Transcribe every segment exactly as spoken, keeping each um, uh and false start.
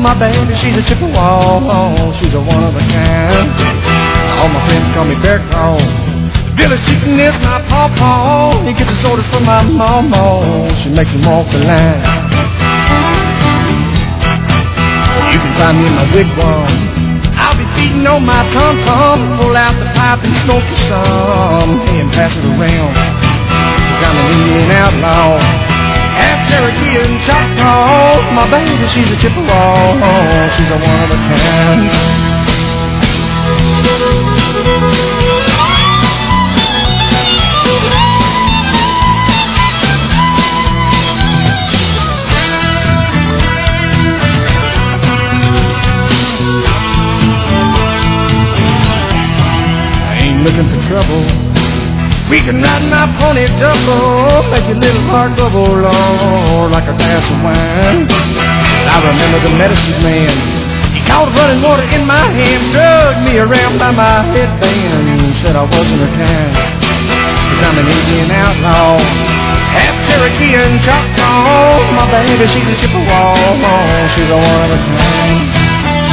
my baby, she's a Chippewa. She's a one of a kind. All my friends call me Bear Claw. Billy Seaton is my pawpaw. He gets his orders from my mama. She makes him walk the line. You can find me in my wigwam. I'll be feeding on my tom-tom. Pull out the pipe and smoke you some. Hey, and pass it around. Cause I'm an Indian outlaw. Half Cherokee and Choctaw. My baby, she's a Chippewa. She's a one of a kind. Looking for trouble. We can ride my pony double, make your little heart bubble, Lord, like a glass of wine. I remember the medicine man. He caught running water in my hand, drugged me around by my headband, said I wasn't her kind. Cause I'm an Indian outlaw, half Cherokee and Choctaw. My baby, she's a Chippewa, she's a one of a kind.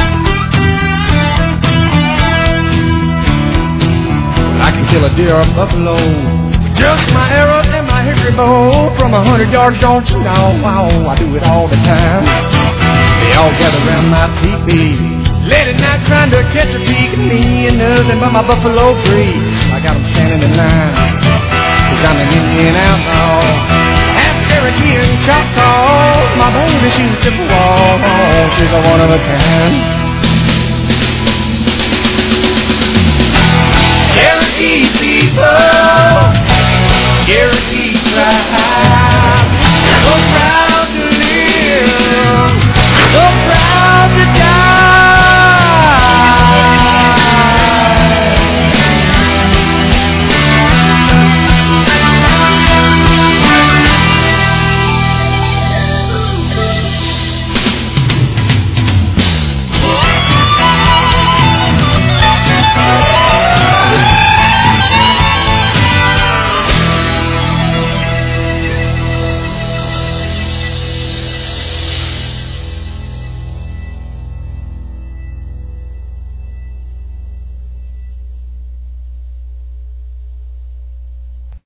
I can kill a deer or a buffalo with just my arrow and my hickory bow. From a hundred yards, don't you know? Wow, I do it all the time. They all gather around my teepee, late at night trying to catch a peek at me and nothing but my buffalo breeze. I got them standing in line, cause I'm an Indian outlaw, half Cherokee and Choctaw. My baby, she's a Chippewa, she's a one of a kind.